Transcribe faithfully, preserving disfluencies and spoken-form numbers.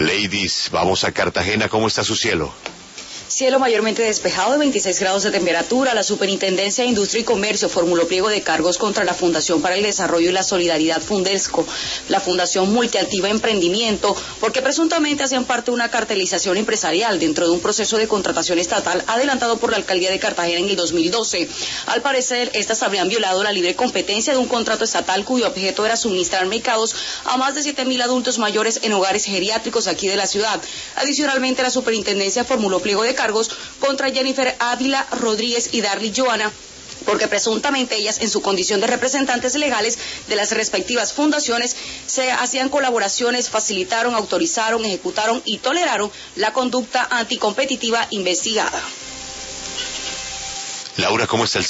Ladies, vamos a Cartagena. ¿Cómo está su cielo? Cielo mayormente despejado de veintiséis grados de temperatura. La Superintendencia de Industria y Comercio formuló pliego de cargos contra la Fundación para el Desarrollo y la Solidaridad Fundesco, la Fundación Multiactiva Emprendimiento, porque presuntamente hacían parte de una cartelización empresarial dentro de un proceso de contratación estatal adelantado por la Alcaldía de Cartagena en el dos mil doce. Al parecer, estas habrían violado la libre competencia de un contrato estatal cuyo objeto era suministrar mercados a más de siete mil adultos mayores en hogares geriátricos aquí de la ciudad. Adicionalmente, la Superintendencia formuló pliego de cargos contra Jennifer Ávila Rodríguez y Darly Joana, porque presuntamente ellas, en su condición de representantes legales de las respectivas fundaciones, se hacían colaboraciones, facilitaron, autorizaron, ejecutaron y toleraron la conducta anticompetitiva investigada. Laura, ¿cómo está el